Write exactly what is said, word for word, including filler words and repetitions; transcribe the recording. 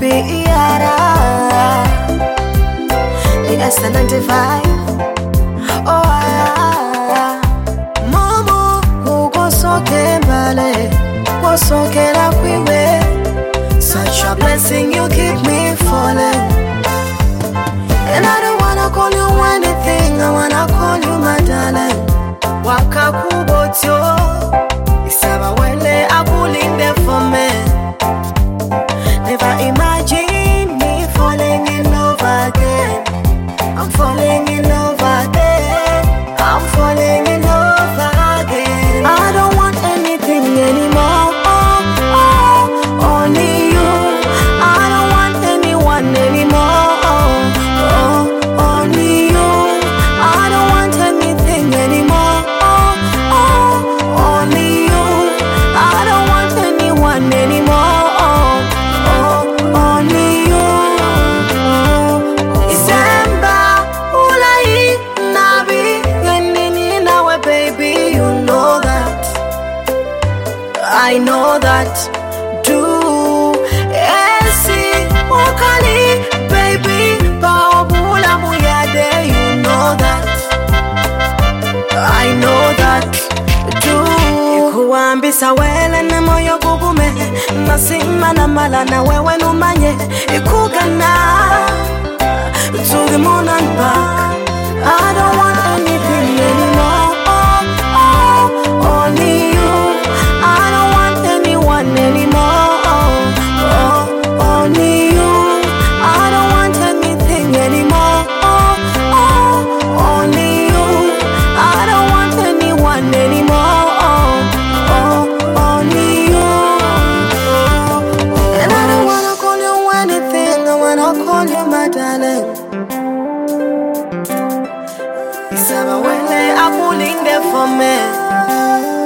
baby, yara. The S ninety-five. Oh, ah. Momo, who go so kembale, go so kera kwiwe. Such a blessing, you keep me falling. And I don't wanna call you anything, I wanna call you my darling. Waka kubotyo, isaba wele akuling there for me. Never imagine me falling in love again. I'm falling in love again. I'm falling in love again. I don't want anything anymore. Oh, oh, only you. I don't want anyone anymore. Oh, oh, only you. I don't want anything anymore. Oh, oh, only you. I don't want anyone anymore. Oh, oh, only you. December, ulai nabi, yenini nawe baby, you know that. I know that. Do esi wakali baby, baobula muyade, you know that. I know that. Do ikuambisa wele na moyo gugume, nasima na mala na wewe numanye, ikugana to the moon and back. I don't want anything anymore. Oh, oh, only you. I don't want anyone anymore. Oh, oh, only you. I don't want anything anymore. Oh, oh, only you. I don't want anyone anymore. Oh, oh, only you. And I don't wanna call you anything, I wanna call you my darling. Isaba wele akuling there for me.